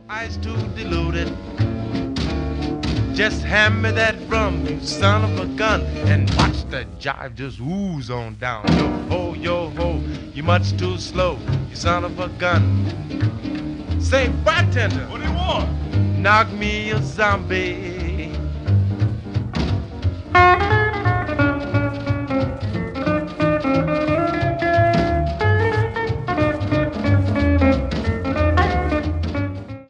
Ice too diluted. Just hand me that rum, you son of a gun, and watch the jive just ooze on down. Yo ho, you much too slow, you son of a gun. Say, bartender, What do you want? knock me a zombie.